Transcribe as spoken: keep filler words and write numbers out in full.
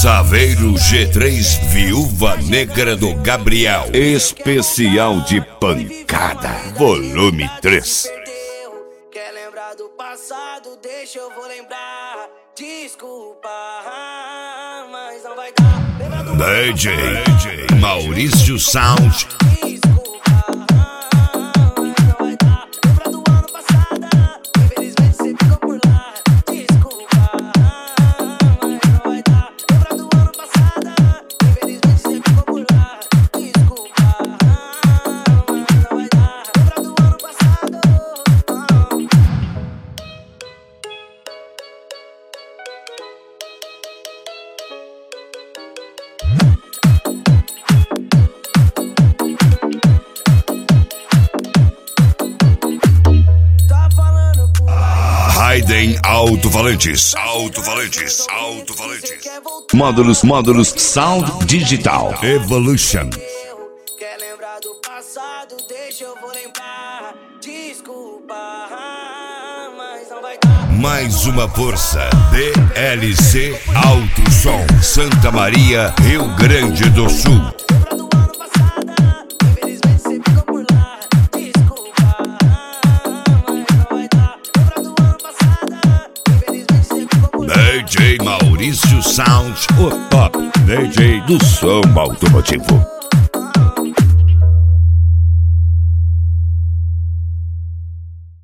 Saveiro G três, Viúva Negra do Gabriel. Especial de pancada, volume três. Quer lembrar do passado? Deixa eu vou lembrar. Desculpa, mas não vai dar. D J, D J Maurício Sound. Raiden Alto-Falantes, Alto-Falantes, Alto-Falantes. Módulos, módulos, Sound Digital Evolution. Quer lembrar do passado? Deixa eu vou lembrar. Desculpa, mas não vai dar. Mais uma força, D L C Alto Som, Santa Maria, Rio Grande do Sul. D J Maurício Sound, o top D J do som automotivo.